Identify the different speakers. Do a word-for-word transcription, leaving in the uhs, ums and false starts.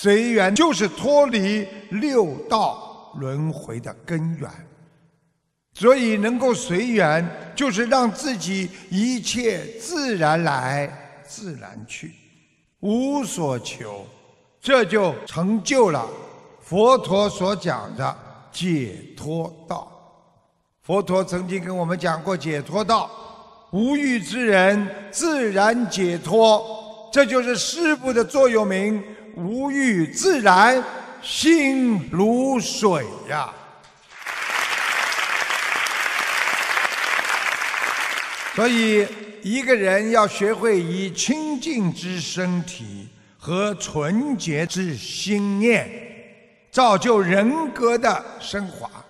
Speaker 1: 随缘就是脱离六道轮回的根源。所以能够随缘，就是让自己一切自然来自然去，无所求，这就成就了佛陀所讲的解脱道。佛陀曾经跟我们讲过解脱道，无欲之人自然解脱，这就是师父的座右铭，无欲自然心如水呀、啊。所以一个人要学会以清净之身体和纯洁之心念造就人格的升华。